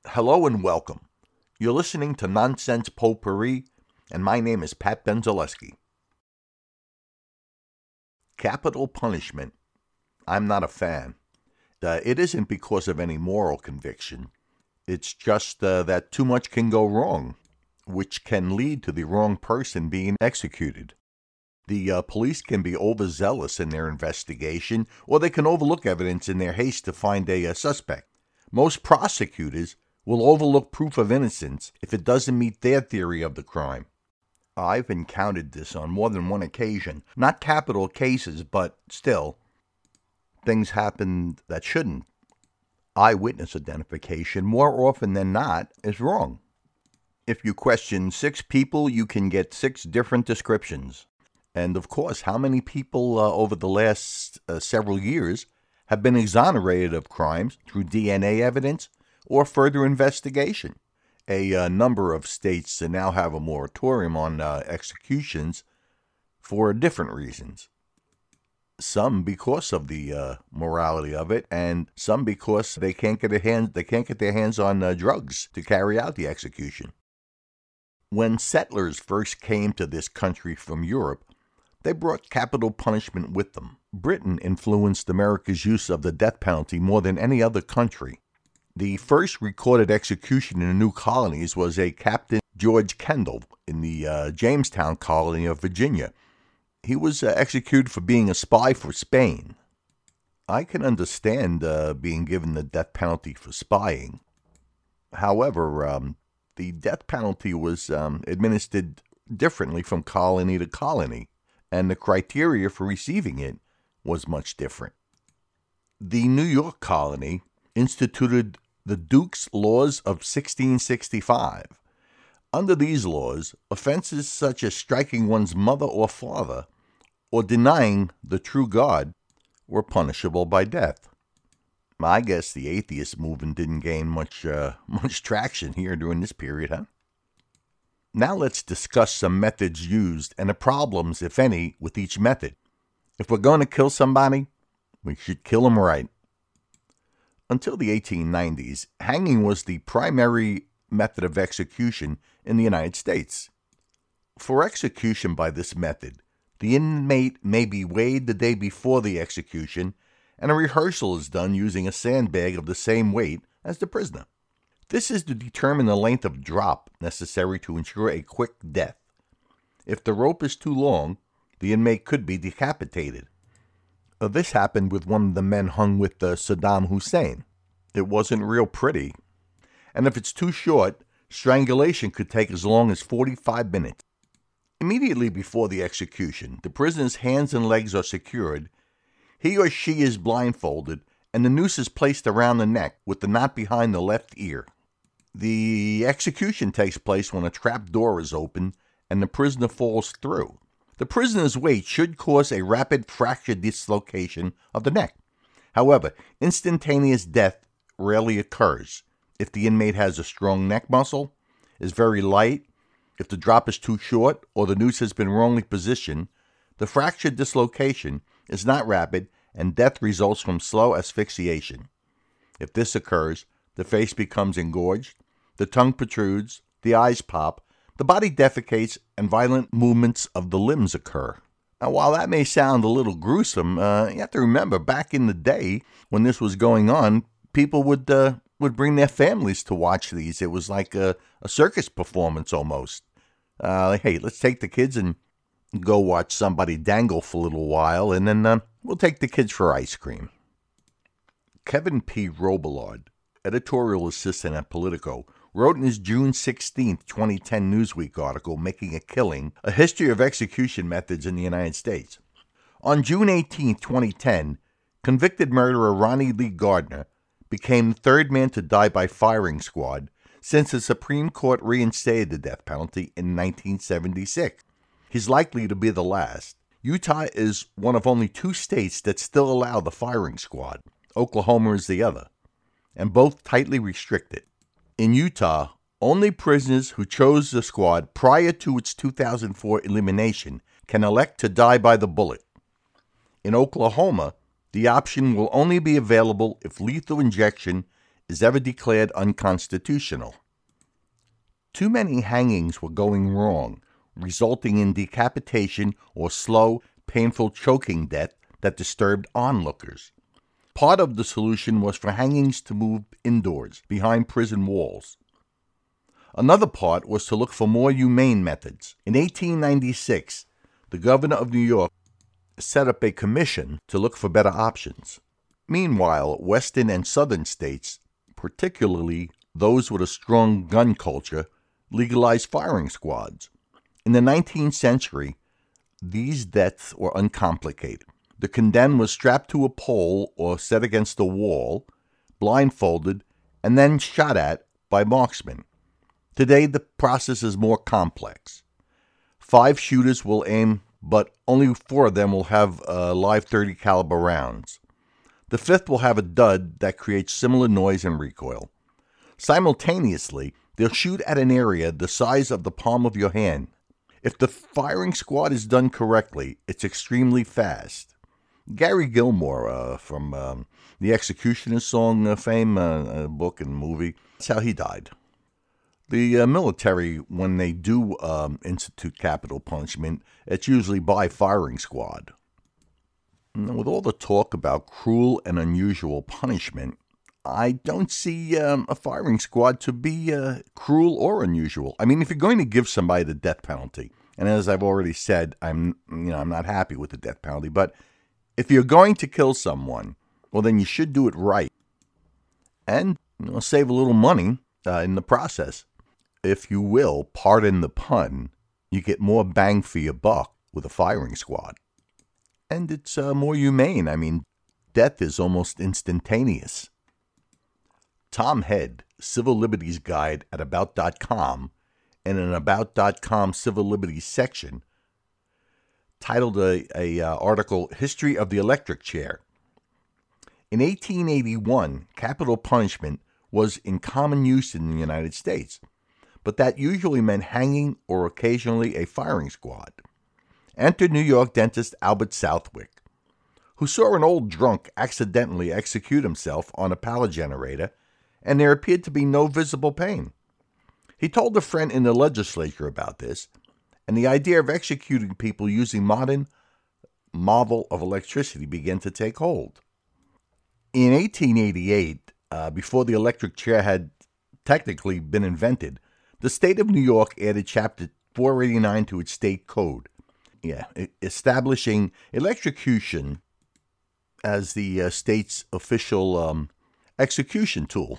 Hello and welcome. You're listening to Nonsense Potpourri, and my name is Pat Benzileski. Capital punishment. I'm not a fan. It isn't because of any moral conviction. It's just that too much can go wrong, which can lead to the wrong person being executed. The police can be overzealous in their investigation, or they can overlook evidence in their haste to find a suspect. Most prosecutors will overlook proof of innocence if it doesn't meet their theory of the crime. I've encountered this on more than one occasion. Not capital cases, but still, things happen that shouldn't. Eyewitness identification, more often than not, is wrong. If you question 6 people, you can get 6 different descriptions. And of course, how many people over the last several years have been exonerated of crimes through DNA evidence or further investigation? A number of states now have a moratorium on executions for different reasons. Some because of the morality of it, and some because they can't get their hands on drugs to carry out the execution. When settlers first came to this country from Europe, they brought capital punishment with them. Britain influenced America's use of the death penalty more than any other country. The first recorded execution in the new colonies was a Captain George Kendall in the Jamestown colony of Virginia. He was executed for being a spy for Spain. I can understand being given the death penalty for spying. However, the death penalty was administered differently from colony to colony, and the criteria for receiving it was much different. The New York colony instituted the Duke's Laws of 1665. Under these laws, offenses such as striking one's mother or father or denying the true God were punishable by death. I guess the atheist movement didn't gain much traction here during this period, huh? Now let's discuss some methods used and the problems, if any, with each method. If we're going to kill somebody, we should kill them right. Until the 1890s, hanging was the primary method of execution in the United States. For execution by this method, the inmate may be weighed the day before the execution, and a rehearsal is done using a sandbag of the same weight as the prisoner. This is to determine the length of drop necessary to ensure a quick death. If the rope is too long, the inmate could be decapitated. This happened with one of the men hung with Saddam Hussein. It wasn't real pretty. And if it's too short, strangulation could take as long as 45 minutes. Immediately before the execution, the prisoner's hands and legs are secured. He or she is blindfolded, and the noose is placed around the neck with the knot behind the left ear. The execution takes place when a trap door is open and the prisoner falls through. The prisoner's weight should cause a rapid fracture dislocation of the neck. However, instantaneous death rarely occurs if the inmate has a strong neck muscle, is very light, if the drop is too short, or the noose has been wrongly positioned. The fracture dislocation is not rapid, and death results from slow asphyxiation. If this occurs, the face becomes engorged, the tongue protrudes, the eyes pop, the body defecates, and violent movements of the limbs occur. Now, while that may sound a little gruesome, you have to remember back in the day when this was going on, people would bring their families to watch these. It was like a circus performance almost. Hey, let's take the kids and go watch somebody dangle for a little while, and then we'll take the kids for ice cream. Kevin P. Robillard, editorial assistant at Politico, wrote in his June 16, 2010 Newsweek article, Making a Killing, A History of Execution Methods in the United States. On June 18, 2010, convicted murderer Ronnie Lee Gardner became the third man to die by firing squad since the Supreme Court reinstated the death penalty in 1976. He's likely to be the last. Utah is one of only 2 states that still allow the firing squad. Oklahoma is the other, and both tightly restricted. In Utah, only prisoners who chose the squad prior to its 2004 elimination can elect to die by the bullet. In Oklahoma, the option will only be available if lethal injection is ever declared unconstitutional. Too many hangings were going wrong, resulting in decapitation or slow, painful choking death that disturbed onlookers. Part of the solution was for hangings to move indoors, behind prison walls. Another part was to look for more humane methods. In 1896, the governor of New York set up a commission to look for better options. Meanwhile, western and southern states, particularly those with a strong gun culture, legalized firing squads. In the 19th century, these deaths were uncomplicated. The condemned was strapped to a pole or set against a wall, blindfolded, and then shot at by marksmen. Today, the process is more complex. 5 shooters will aim, but only 4 of them will have live .30 caliber rounds. The 5th will have a dud that creates similar noise and recoil. Simultaneously, they'll shoot at an area the size of the palm of your hand. If the firing squad is done correctly, it's extremely fast. Gary Gilmore from the Executioner song fame, book and movie, that's how he died. The military, when they do institute capital punishment, it's usually by firing squad. Now, with all the talk about cruel and unusual punishment, I don't see a firing squad to be cruel or unusual. I mean, if you're going to give somebody the death penalty, and as I've already said, I'm not happy with the death penalty, but if you're going to kill someone, well, then you should do it right and save a little money in the process. If you will, pardon the pun, you get more bang for your buck with a firing squad. And it's more humane. I mean, death is almost instantaneous. Tom Head, Civil Liberties Guide at About.com, and an About.com Civil Liberties section, titled a article, History of the Electric Chair. In 1881, capital punishment was in common use in the United States, but that usually meant hanging or occasionally a firing squad. Enter New York dentist Albert Southwick, who saw an old drunk accidentally execute himself on a power generator, and there appeared to be no visible pain. He told a friend in the legislature about this, and the idea of executing people using modern marvel of electricity began to take hold. In 1888, before the electric chair had technically been invented, the state of New York added Chapter 489 to its state code, establishing electrocution as the state's official execution tool.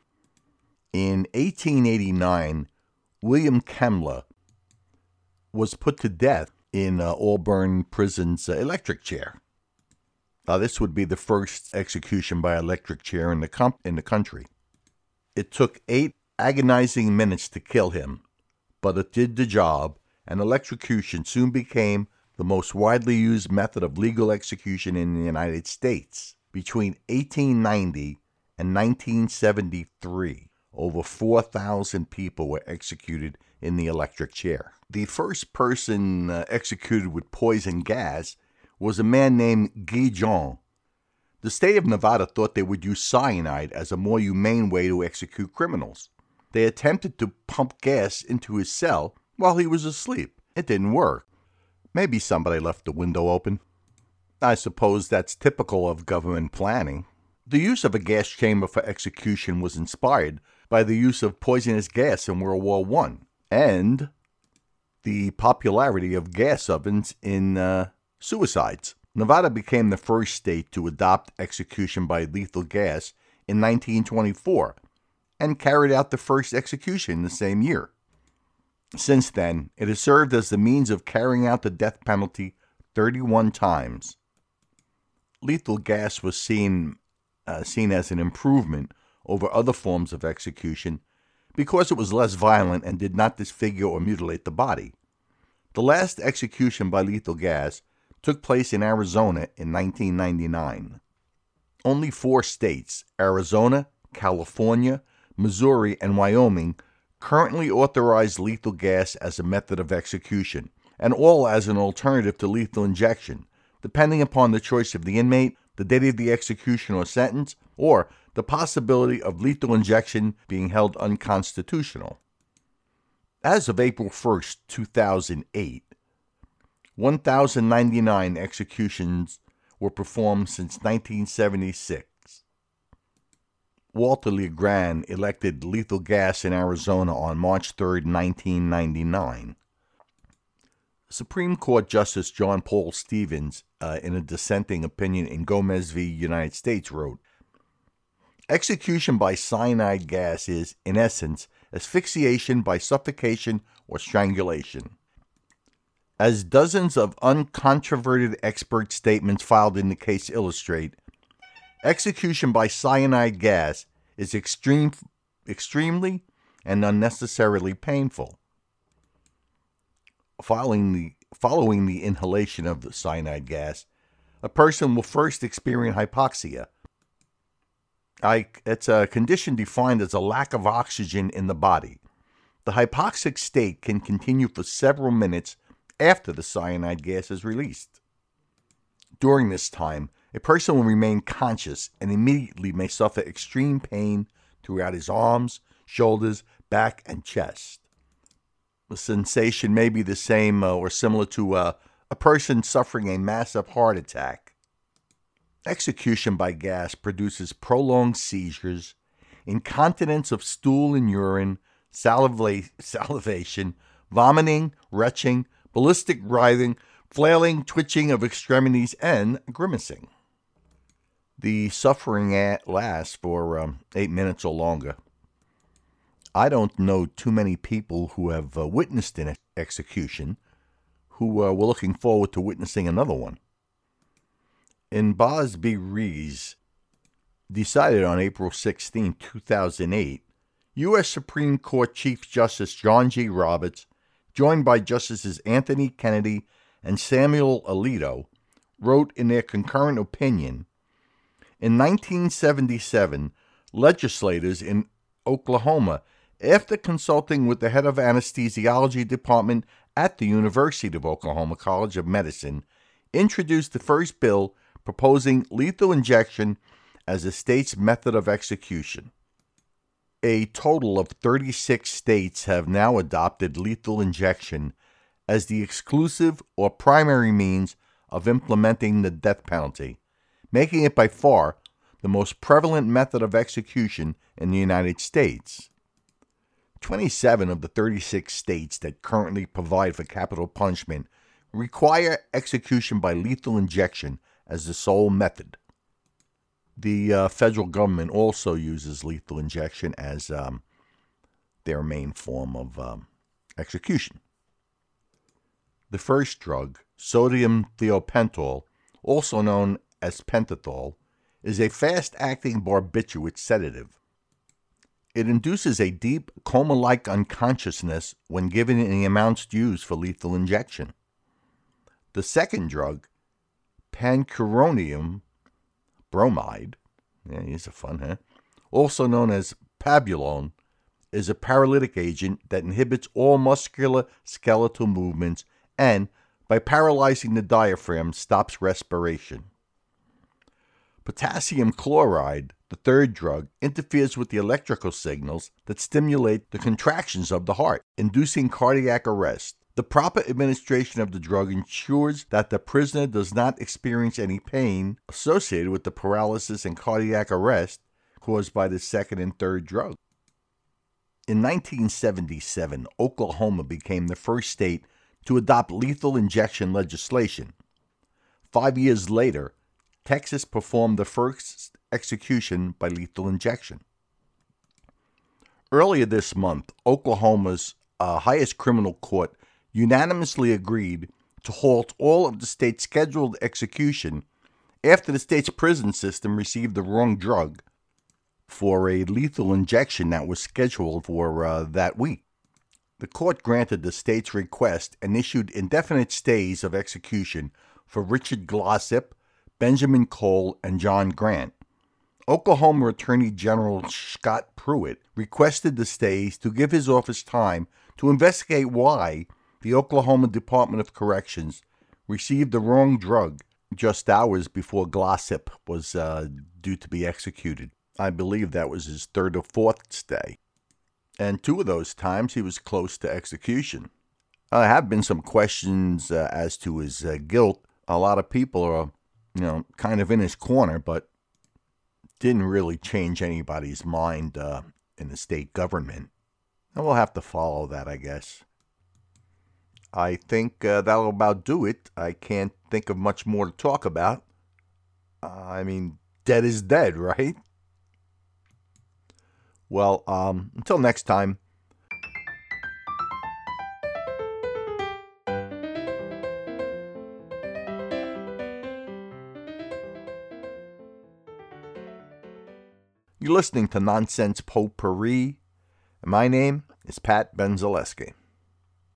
In 1889, William Kemmler was put to death in Auburn Prison's electric chair. This would be the first execution by electric chair in the country. It took 8 agonizing minutes to kill him, but it did the job, and electrocution soon became the most widely used method of legal execution in the United States. Between 1890 and 1973, over 4,000 people were executed in the electric chair. The first person executed with poison gas was a man named Guy Jean. The state of Nevada thought they would use cyanide as a more humane way to execute criminals. They attempted to pump gas into his cell while he was asleep. It didn't work. Maybe somebody left the window open. I suppose that's typical of government planning. The use of a gas chamber for execution was inspired by the use of poisonous gas in World War I and the popularity of gas ovens in suicides. Nevada became the first state to adopt execution by lethal gas in 1924 and carried out the first execution the same year. Since then, it has served as the means of carrying out the death penalty 31 times. Lethal gas was seen as an improvement over other forms of execution because it was less violent and did not disfigure or mutilate the body. The last execution by lethal gas took place in Arizona in 1999. Only 4 states, Arizona, California, Missouri, and Wyoming, currently authorize lethal gas as a method of execution, and all as an alternative to lethal injection, depending upon the choice of the inmate, the date of the execution or sentence, or the possibility of lethal injection being held unconstitutional. As of April 1st, 2008, 1,099 executions were performed since 1976. Walter LeGrand elected lethal gas in Arizona on March 3, 1999. Supreme Court Justice John Paul Stevens, in a dissenting opinion in Gomez v. United States, wrote, "Execution by cyanide gas is, in essence, asphyxiation by suffocation or strangulation. As dozens of uncontroverted expert statements filed in the case illustrate, execution by cyanide gas is extremely and unnecessarily painful. Following the inhalation of the cyanide gas, a person will first experience hypoxia. It's a condition defined as a lack of oxygen in the body. The hypoxic state can continue for several minutes after the cyanide gas is released. During this time, a person will remain conscious and immediately may suffer extreme pain throughout his arms, shoulders, back, and chest. The sensation may be the same or similar to a person suffering a massive heart attack. Execution by gas produces prolonged seizures, incontinence of stool and urine, salivation, vomiting, retching, ballistic writhing, flailing, twitching of extremities, and grimacing. The suffering lasts for 8 minutes or longer. I don't know too many people who have witnessed an execution who were looking forward to witnessing another one. In Boz v. Rees, decided on April 16, 2008, U.S. Supreme Court Chief Justice John G. Roberts, joined by Justices Anthony Kennedy and Samuel Alito, wrote in their concurrent opinion, "In 1977, legislators in Oklahoma, after consulting with the head of anesthesiology department at the University of Oklahoma College of Medicine, introduced the first bill proposing lethal injection as a state's method of execution. A total of 36 states have now adopted lethal injection as the exclusive or primary means of implementing the death penalty, making it by far the most prevalent method of execution in the United States. 27 of the 36 states that currently provide for capital punishment require execution by lethal injection as the sole method. The federal government also uses lethal injection as their main form of execution. The first drug, sodium thiopental, also known as pentothal, is a fast-acting barbiturate sedative. It induces a deep, coma-like unconsciousness when given in the amounts used for lethal injection. The second drug, pancuronium bromide, these are fun, huh? Also known as pabulone, is a paralytic agent that inhibits all muscular skeletal movements and, by paralyzing the diaphragm, stops respiration. Potassium chloride, the third drug, interferes with the electrical signals that stimulate the contractions of the heart, inducing cardiac arrest. The proper administration of the drug ensures that the prisoner does not experience any pain associated with the paralysis and cardiac arrest caused by the second and third drug. In 1977, Oklahoma became the first state to adopt lethal injection legislation. 5 years later, Texas performed the first execution by lethal injection. Earlier this month, Oklahoma's highest criminal court unanimously agreed to halt all of the state's scheduled execution after the state's prison system received the wrong drug for a lethal injection that was scheduled for that week. The court granted the state's request and issued indefinite stays of execution for Richard Glossip, Benjamin Cole, and John Grant. Oklahoma Attorney General Scott Pruitt requested the stays to give his office time to investigate why the Oklahoma Department of Corrections received the wrong drug just hours before Glossip was due to be executed. I believe that was his third or fourth stay. And 2 of those times he was close to execution. There have been some questions as to his guilt. A lot of people are, kind of in his corner, but didn't really change anybody's mind in the state government. And we'll have to follow that, I guess. I think that'll about do it. I can't think of much more to talk about. Dead is dead, right? Well, until next time. You're listening to Nonsense Potpourri, and my name is Pat Benzaleski.